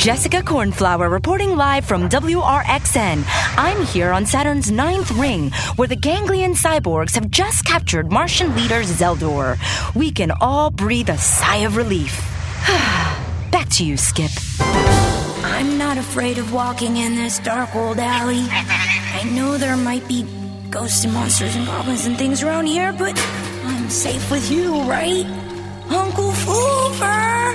Jessica Cornflower reporting live from WRXN. I'm here on Saturn's 9th ring, where the ganglion cyborgs have just captured Martian leader Zeldor. We can all breathe a sigh of relief. Back to you, Skip. I'm not afraid of walking in this dark old alley. I know there might be ghosts and monsters and goblins and things around here, but I'm safe with you, right? Uncle Foofer!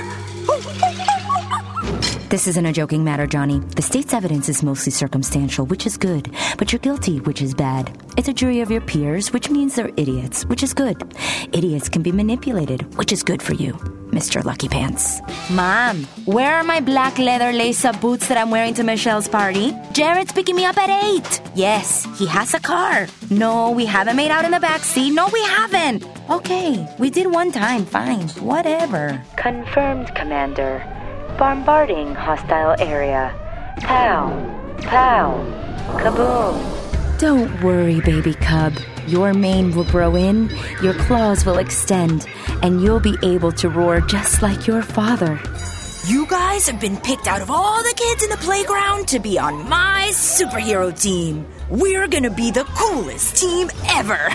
This isn't a joking matter, Johnny. The state's evidence is mostly circumstantial, which is good. But you're guilty, which is bad. It's a jury of your peers, which means they're idiots, which is good. Idiots can be manipulated, which is good for you, Mr. Lucky Pants. Mom, where are my black leather lace-up boots that I'm wearing to Michelle's party? Jared's picking me up at 8. Yes, he has a car. No, we haven't made out in the backseat. No, we haven't. Okay, we did one time. Fine, whatever. Confirmed, Commander. Bombarding hostile area. Pow. Pow. Kaboom. Don't worry, baby cub. Your mane will grow in, your claws will extend, and you'll be able to roar just like your father. You guys have been picked out of all the kids in the playground to be on my superhero team. We're gonna be the coolest team ever.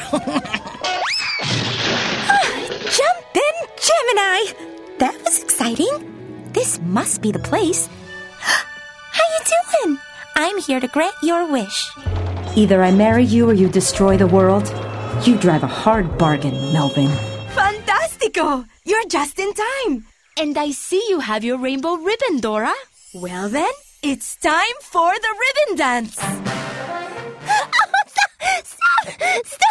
Jumpin' Gemini! That was exciting. This must be the place. How you doing? I'm here to grant your wish. Either I marry you or you destroy the world. You drive a hard bargain, Melvin. Fantastico! You're just in time. And I see you have your rainbow ribbon, Dora. Well then, it's time for the ribbon dance. Stop!